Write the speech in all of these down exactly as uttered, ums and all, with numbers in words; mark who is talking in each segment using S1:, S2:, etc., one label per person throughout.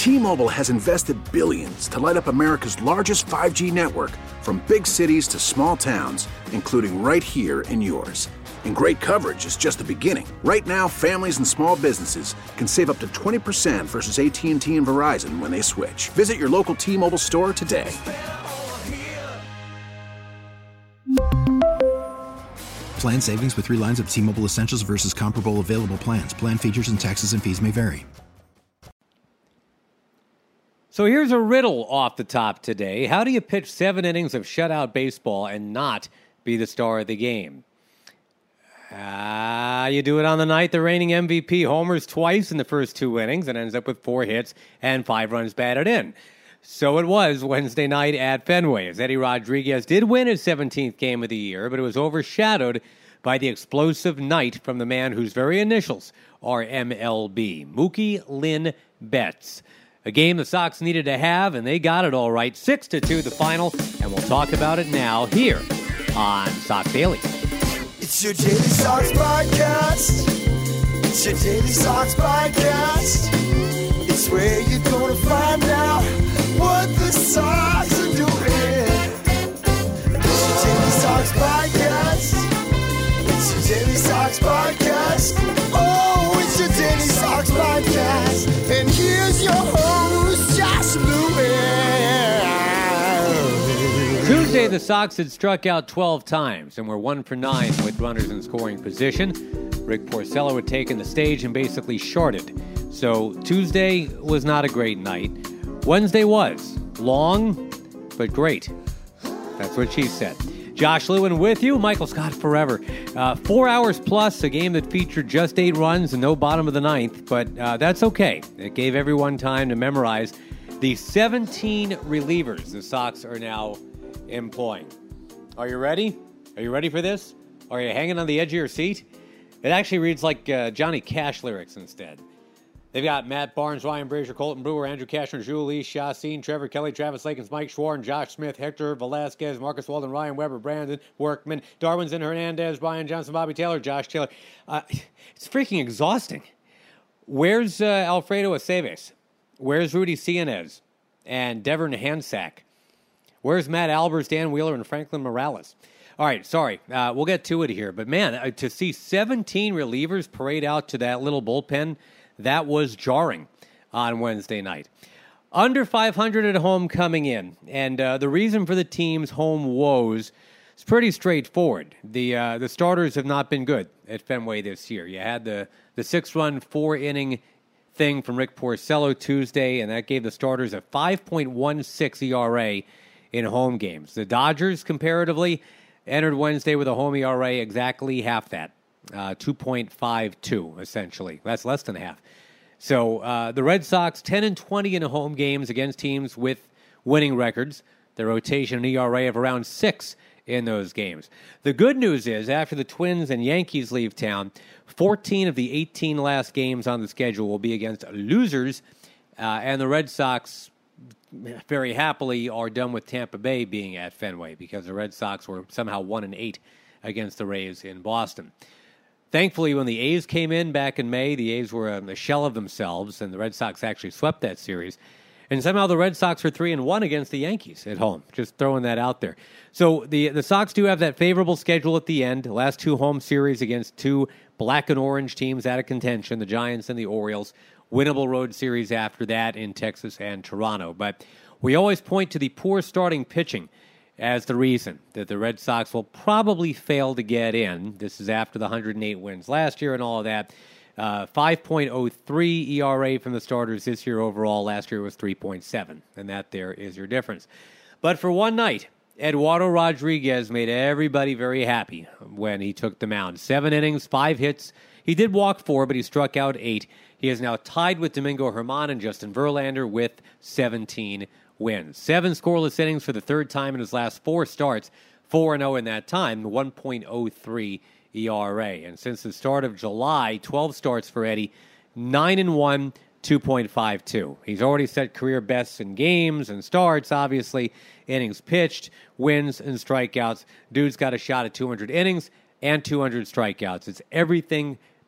S1: T-Mobile has invested billions to light up America's largest five G network, from big cities to small towns, including right here in yours. And great coverage is just the beginning. Right now, families and small businesses can save up to twenty percent versus A T and T and Verizon when they switch. Visit your local T-Mobile store today.
S2: Plan savings with three lines of T-Mobile Essentials versus comparable available plans. Plan features and taxes and fees may vary.
S3: So here's a riddle off the top today. How do you pitch seven innings of shutout baseball and not be the star of the game? Ah, uh, you do it on the night the reigning M V P homers twice in the first two innings and ends up with four hits and five runs batted in. So it was Wednesday night at Fenway, as Eddie Rodriguez did win his seventeenth game of the year, but it was overshadowed by the explosive night from the man whose very initials are M L B, Mookie Lynn Betts. A game the Sox needed to have, and they got it all right. Six to two, the final, and we'll talk about it now here on Sox Daily.
S4: It's your Daily Sox podcast. It's your Daily Sox podcast. It's where you're gonna find out what the Sox are doing. It's your Daily Sox podcast. It's your Daily Sox podcast. Oh, it's your Daily Sox podcast. And here's your host, Josh Lewin.
S3: Tuesday, the Sox had struck out twelve times and were one for nine with runners in scoring position. Rick Porcello had taken the stage and basically shorted. So Tuesday was not a great night. Wednesday was long, but great. That's what she said. Josh Lewin with you, Michael Scott forever. Uh, four hours plus, a game that featured just eight runs and no bottom of the ninth, but uh, that's okay. It gave everyone time to memorize the seventeen relievers the Sox are now employing. Are you ready? Are you ready for this? Are you hanging on the edge of your seat? It actually reads like uh, Johnny Cash lyrics instead. They've got Matt Barnes, Ryan Brazier, Colton Brewer, Andrew Cashner, Julie Chassin, Trevor Kelly, Travis Lakins, Mike Schwarn, Josh Smith, Hector Velasquez, Marcus Walden, Ryan Weber, Brandon Workman, Darwinzon Hernandez, Brian Johnson, Bobby Taylor, Josh Taylor. Uh, it's freaking exhausting. Where's uh, Alfredo Aceves? Where's Rudy Cianez and Devin Hansack? Where's Matt Albers, Dan Wheeler, and Franklin Morales? All right, sorry. Uh, we'll get to it here. But, man, uh, to see seventeen relievers parade out to that little bullpen, that was jarring on Wednesday night. Under five hundred at home coming in. And uh, the reason for the team's home woes is pretty straightforward. The uh, the starters have not been good at Fenway this year. You had the, the six-run, four-inning thing from Rick Porcello Tuesday, and that gave the starters a five point one six E R A in home games. The Dodgers, comparatively, entered Wednesday with a home E R A exactly half that, uh, two point five two, essentially. That's less than half. So uh, the Red Sox, ten and twenty in home games against teams with winning records. Their rotation and E R A of around six in those games. The good news is, after the Twins and Yankees leave town, fourteen of the eighteen last games on the schedule will be against losers, uh, and the Red Sox very happily are done with Tampa Bay being at Fenway, because the Red Sox were somehow one and eight against the Rays in Boston. Thankfully, when the A's came in back in May, the A's were a shell of themselves, and the Red Sox actually swept that series. And somehow the Red Sox are three and one against the Yankees at home. Just throwing that out there. So the the Sox do have that favorable schedule at the end. The last two home series against two black and orange teams out of contention, the Giants and the Orioles. Winnable road series after that in Texas and Toronto. But we always point to the poor starting pitching as the reason that the Red Sox will probably fail to get in. This is after the one hundred eight wins last year and all of that. Uh, five point oh three E R A from the starters this year overall. Last year was three point seven, and that there is your difference. But for one night, Eduardo Rodriguez made everybody very happy when he took the mound. Seven innings, five hits. He did walk four, but he struck out eight. He is now tied with Domingo Germán and Justin Verlander with seventeen wins. Seven scoreless innings for the third time in his last four starts. four and oh in that time, one point oh three E R A. And since the start of July, twelve starts for Eddie, nine and one, two point five two. He's already set career bests in games and starts, obviously, innings pitched, wins, and strikeouts. Dude's got a shot at two hundred innings and two hundred strikeouts. It's everything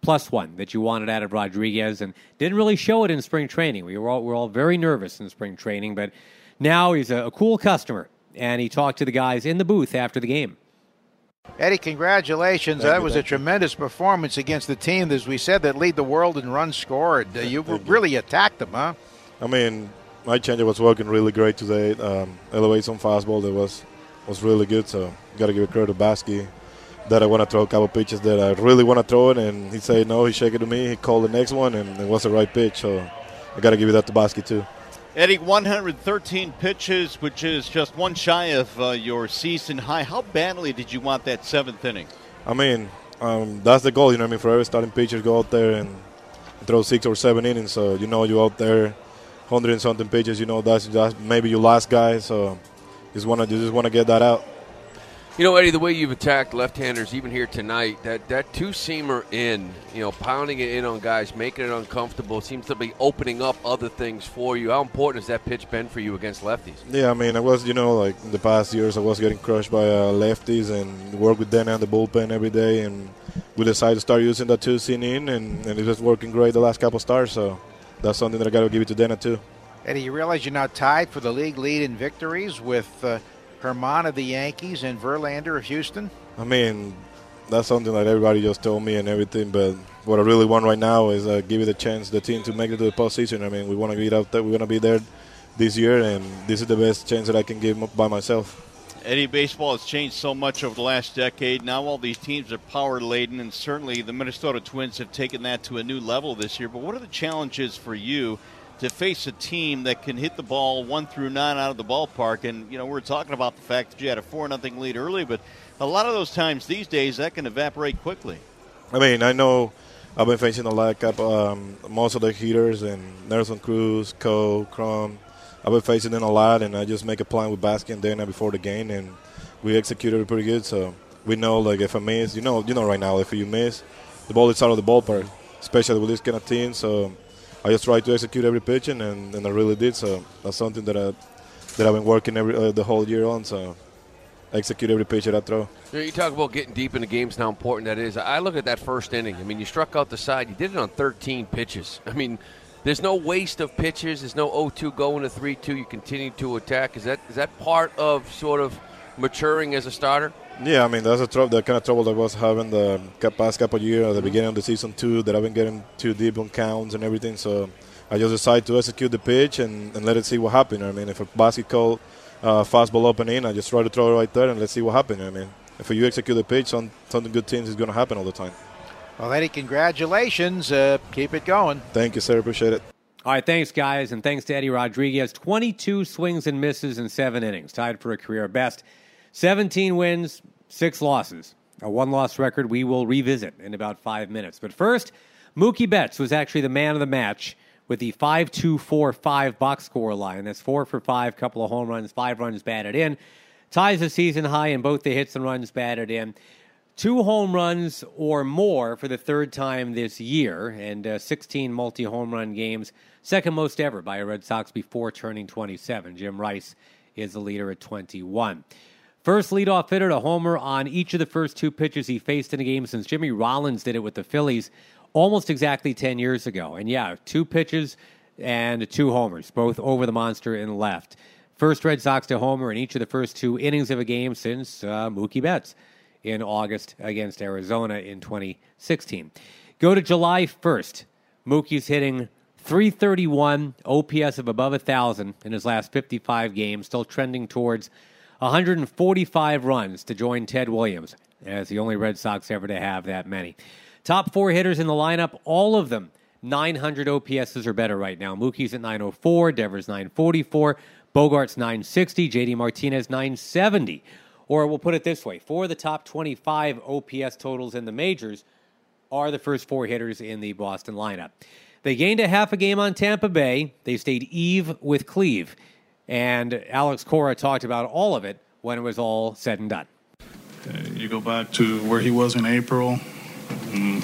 S3: plus one that you wanted out of Rodriguez, and didn't really show it in spring training. We were all, we were all very nervous in spring training, but now he's a, a cool customer, and he talked to the guys in the booth after the game.
S5: Eddie, congratulations.
S6: Thank
S5: that
S6: you,
S5: was a
S6: you.
S5: tremendous performance against the team, as we said, that lead the world in runs scored. Uh, you really attacked them, huh?
S6: I mean, my changer was working really great today. Um, elevation fastball that was was really good, so got to give it credit to Basky that I want to throw a couple pitches that I really want to throw it, and he said no, he shake it to me, he called the next one, and it was the right pitch, so I got to give it that to Basky too.
S7: Eddie, one hundred thirteen pitches, which is just one shy of uh, your season high. How badly did you want that seventh inning?
S6: I mean, um, that's the goal, you know what I mean, for every starting pitcher, go out there and throw six or seven innings, so you know you out there, one hundred and something pitches, you know that's, that's maybe your last guy, so just want to just want to get that out.
S8: You know, Eddie, the way you've attacked left-handers, even here tonight, that, that two-seamer in, you know, pounding it in on guys, making it uncomfortable, seems to be opening up other things for you. How important has that pitch been for you against lefties?
S6: Yeah, I mean, I was, you know, like in the past years, I was getting crushed by uh, lefties and work with Dana in the bullpen every day, and we decided to start using that two-seam in, and, and it's just working great the last couple of starts, so that's something that I got to give it to Dana too.
S5: Eddie, you realize you're now tied for the league lead in victories with uh, Herman of the Yankees and Verlander of Houston?
S6: I mean, that's something that everybody just told me and everything, but what I really want right now is uh, give it a chance, the team, to make it to the postseason. I mean, we want to be out there, we want to be there this year, and this is the best chance that I can give by myself.
S7: Eddie, baseball has changed so much over the last decade. Now all these teams are power-laden, and certainly the Minnesota Twins have taken that to a new level this year. But what are the challenges for you to face a team that can hit the ball one through nine out of the ballpark? And, you know, we're talking about the fact that you had a four nothing lead early, but a lot of those times these days that can evaporate quickly.
S6: I mean, I know I've been facing a lot of um, most of the hitters, and Nelson Cruz, Cole, Crum. I've been facing them a lot, and I just make a plan with Baskin and Dana before the game, and we executed it pretty good. So we know, like, if I miss, you know, you know right now, if you miss, the ball is out of the ballpark, especially with this kind of team. So I just tried to execute every pitch, and, and, and I really did. So that's something that I that I've been working every uh, the whole year on. So execute every pitch that I throw.
S8: You know, you talk about getting deep in the games and how important that is. I look at that first inning. I mean, you struck out the side. You did it on thirteen pitches. I mean, there's no waste of pitches. There's no oh two going to three two. You continue to attack. Is that is that part of sort of maturing as a starter?
S6: Yeah, I mean, that's a tr- the kind of trouble that I was having the past couple of years at the beginning of the season, too, that I've been getting too deep on counts and everything. So I just decided to execute the pitch and, and let it see what happened. I mean, if a basket call uh, fastball open in, I just try to throw it right there and let's see what happens. I mean, if you execute the pitch, some, something good things is going to happen all the time.
S5: Well, Eddie, congratulations. Uh, keep it going.
S6: Thank you, sir. Appreciate it.
S3: All right, thanks, guys, and thanks to Eddie Rodriguez. twenty-two swings and misses in seven innings, tied for a career best. seventeen wins, six losses. A one-loss record we will revisit in about five minutes. But first, Mookie Betts was actually the man of the match with the five two four five box score line. That's four for five, couple of home runs, five runs batted in. Ties the season high in both the hits and runs batted in. Two home runs or more for the third time this year, and uh, sixteen multi-home run games, second most ever by a Red Sox before turning twenty-seven. Jim Rice is the leader at twenty-one. First leadoff hitter to homer on each of the first two pitches he faced in a game since Jimmy Rollins did it with the Phillies almost exactly ten years ago. And yeah, two pitches and two homers, both over the monster and left. First Red Sox to homer in each of the first two innings of a game since uh, Mookie Betts in August against Arizona in twenty sixteen. Go to July first. Mookie's hitting three thirty-one, O P S of above one thousand in his last fifty-five games, still trending towards one hundred forty-five runs to join Ted Williams as the only Red Sox ever to have that many. Top four hitters in the lineup, all of them nine hundred O P S's or better right now. Mookie's at nine oh four, Devers nine forty-four, Bogart's nine sixty, J D Martinez nine seventy. Or we'll put it this way, four of the top twenty-five O P S totals in the majors are the first four hitters in the Boston lineup. They gained a half a game on Tampa Bay. They stayed eve with Cleve. And Alex Cora talked about all of it when it was all said and done.
S9: Uh, you go back to where he was in April. Um,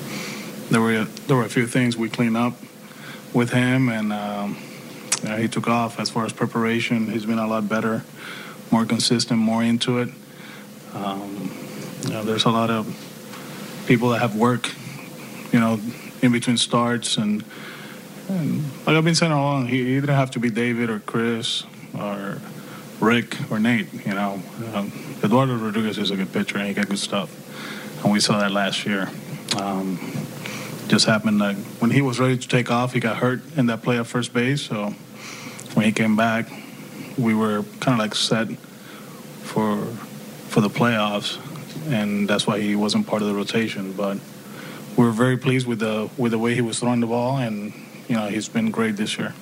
S9: there were there were a few things we cleaned up with him, and um, uh, he took off as far as preparation. He's been a lot better, more consistent, more into it. Um, you know, there's a lot of people that have worked you know, in between starts. And, and like I've been saying all along, he, he didn't have to be David or Chris or Rick or Nate, you know. Um, Eduardo Rodriguez is a good pitcher, and he got good stuff. And we saw that last year. Um, just happened that when he was ready to take off, he got hurt in that play at first base. So when he came back, we were kind of like set for for the playoffs, and that's why he wasn't part of the rotation. But we were very pleased with the with the way he was throwing the ball, and you know, he's been great this year.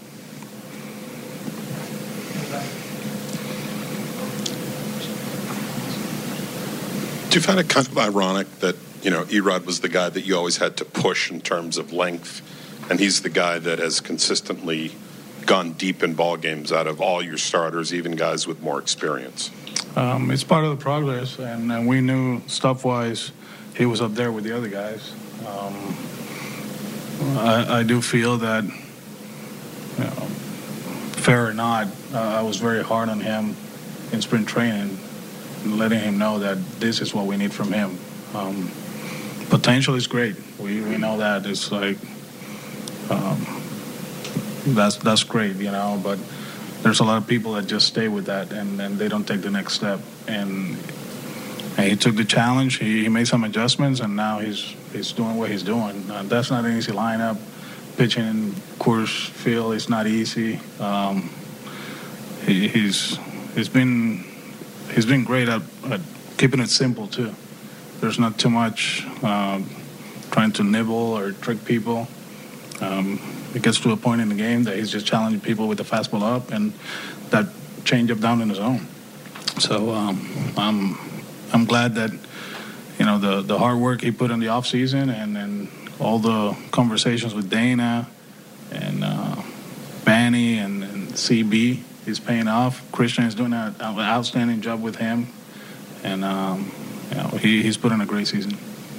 S10: Do you find it kind of ironic that, you know, Erod was the guy that you always had to push in terms of length, and he's the guy that has consistently gone deep in ball games out of all your starters, even guys with more experience?
S9: Um, it's part of the progress, and, and we knew stuff-wise he was up there with the other guys. Um, I, I do feel that, you know, fair or not, uh, I was very hard on him in spring training, letting him know that this is what we need from him. Um, potential is great. We we know that. It's like um, that's that's great, you know. But there's a lot of people that just stay with that and, and they don't take the next step. And, and he took the challenge. He, he made some adjustments, and now he's he's doing what he's doing. Uh, that's not an easy lineup. Pitching in Coors Field is not easy. Um, he, he's he's been. He's been great at, at keeping it simple, too. There's not too much um, trying to nibble or trick people. Um, it gets to a point in the game that he's just challenging people with the fastball up and that changeup down in the zone. So um, I'm I'm glad that, you know, the, the hard work he put in the offseason and, and all the conversations with Dana and uh, Manny and, and C B is paying off. Christian is doing an outstanding job with him, and um, you know, he, he's put in a great season.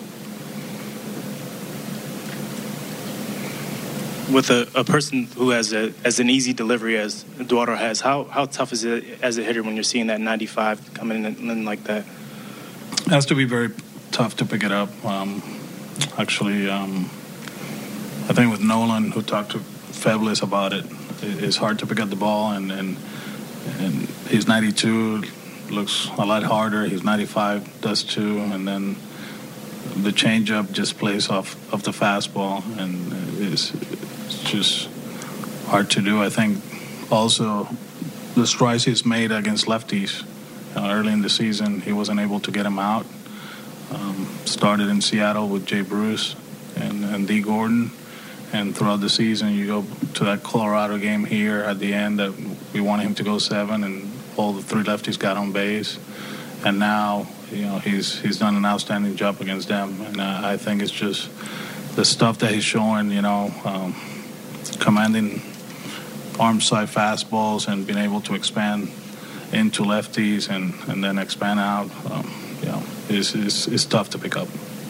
S11: With a, a person who has a, as an easy delivery as Eduardo has, how how tough is it as a hitter when you're seeing that ninety-five coming in, in like that?
S9: It has to be very tough to pick it up. Um, actually, um, I think with Nolan, who talked to Febles about it, it's hard to pick up the ball, and, and and he's ninety-two, looks a lot harder. He's ninety-five, does too, and then the changeup just plays off of the fastball, and it's, it's just hard to do. I think also the strides he's made against lefties uh, early in the season, he wasn't able to get him out. Um, started in Seattle with Jay Bruce and, and D. Gordon. And throughout the season, you go to that Colorado game here at the end that we wanted him to go seven, and all the three lefties got on base. And now, you know, he's he's done an outstanding job against them. And uh, I think it's just the stuff that he's showing, you know, um, commanding arm side fastballs and being able to expand into lefties and, and then expand out, um, you know, is is is tough to pick up.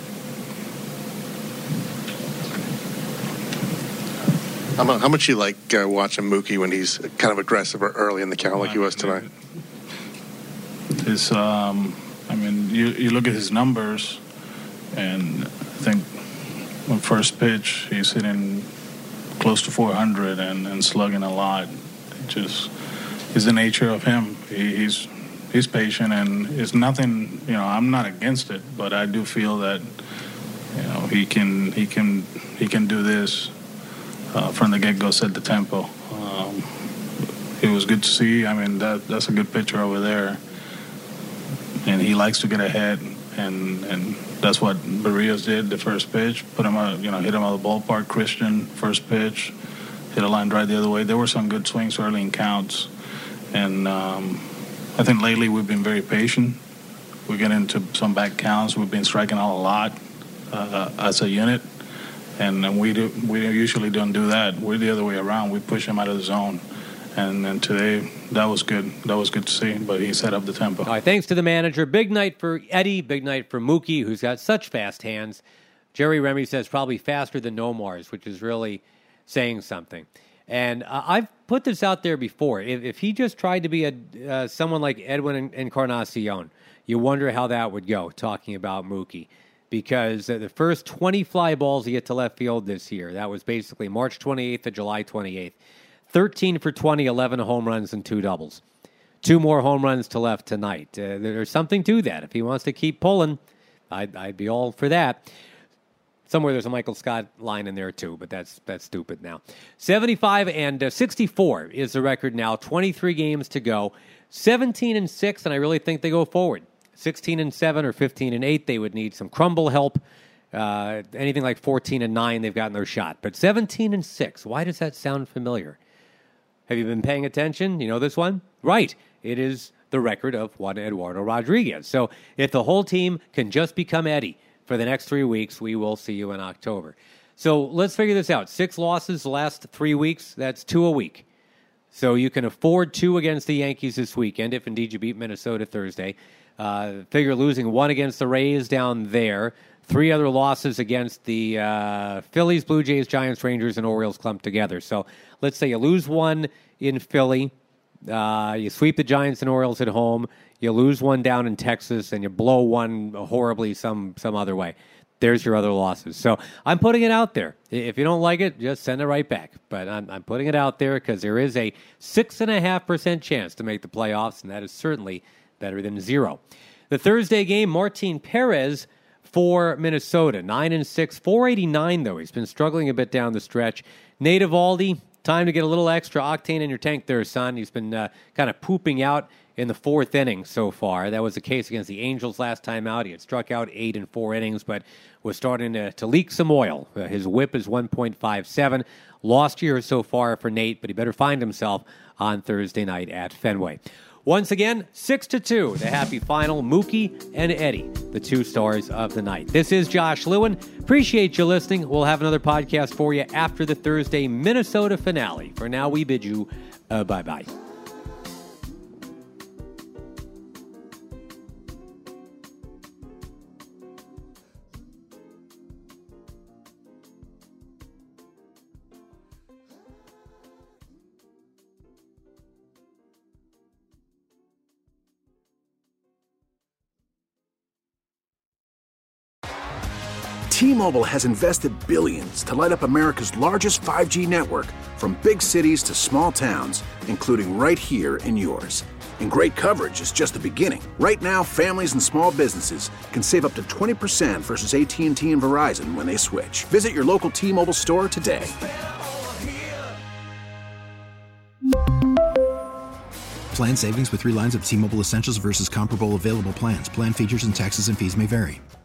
S12: How much you like uh, watching Mookie when he's kind of aggressive or early in the count like he was tonight?
S9: His, um, I mean, you, you look at his numbers, and I think on first pitch he's hitting close to four hundred and, and slugging a lot. It just is the nature of him. He, he's he's patient, and it's nothing. You know, I'm not against it, but I do feel that, you know, he can he can he can do this. Uh, from the get-go, set the tempo. Um, it was good to see. I mean, that that's a good pitcher over there, and he likes to get ahead, and and that's what Barrios did. The first pitch, put him out, you know, hit him out of the ballpark. Christian, first pitch, hit a line drive the other way. There were some good swings early in counts, and um, I think lately we've been very patient. We get into some back counts. We've been striking out a lot uh, as a unit. And we do, we usually don't do that. We're the other way around. We push him out of the zone. And, and today, that was good. That was good to see. But he set up the tempo.
S3: All right, thanks to the manager. Big night for Eddie. Big night for Mookie, who's got such fast hands. Jerry Remy says probably faster than Nomars, which is really saying something. And uh, I've put this out there before. If, if he just tried to be a uh, someone like Edwin Encarnacion, you wonder how that would go, talking about Mookie. because uh, the first twenty fly balls he hit to left field this year, that was basically March twenty-eighth to July twenty-eighth. thirteen for twenty, eleven home runs and two doubles. Two more home runs to left tonight. Uh, there's something to that. If he wants to keep pulling, I'd, I'd be all for that. Somewhere there's a Michael Scott line in there too, but that's that's stupid now. seventy-five and sixty-four is the record now. twenty-three games to go. seventeen and six, and I really think they go forward. sixteen and seven or fifteen and eight, they would need some crumble help. Uh, anything like fourteen and nine, they've gotten their shot. But seventeen and six, why does that sound familiar? Have you been paying attention? You know this one? Right. It is the record of Juan Eduardo Rodriguez. So if the whole team can just become Eddie for the next three weeks, we will see you in October. So let's figure this out. Six losses the last three weeks, that's two a week. So you can afford two against the Yankees this weekend, if indeed you beat Minnesota Thursday. Uh, figure losing one against the Rays down there. Three other losses against the uh, Phillies, Blue Jays, Giants, Rangers, and Orioles clumped together. So let's say you lose one in Philly, uh, you sweep the Giants and Orioles at home, you lose one down in Texas, and you blow one horribly some some other way. There's your other losses. So I'm putting it out there. If you don't like it, just send it right back. But I'm, I'm putting it out there because there is a six point five percent chance to make the playoffs, and that is certainly better than zero. The Thursday game, Martin Perez for Minnesota, nine and six, four eighty-nine though. He's been struggling a bit down the stretch. Nate Eovaldi, time to get a little extra octane in your tank there, son. He's been uh, kind of pooping out in the fourth inning so far. That was the case against the Angels last time out. He had struck out eight in four innings, but was starting to, to leak some oil. Uh, his whip is one point five seven. Lost year so far for Nate, but he better find himself on Thursday night at Fenway. Once again, six to two, the happy final. Mookie and Eddie, the two stars of the night. This is Josh Lewin. Appreciate you listening. We'll have another podcast for you after the Thursday Minnesota finale. For now, we bid you uh, bye-bye.
S1: T-Mobile has invested billions to light up America's largest five G network, from big cities to small towns, including right here in yours. And great coverage is just the beginning. Right now, families and small businesses can save up to twenty percent versus A T and T and Verizon when they switch. Visit your local T-Mobile store today.
S2: Plan savings with three lines of T-Mobile Essentials versus comparable available plans. Plan features and taxes and fees may vary.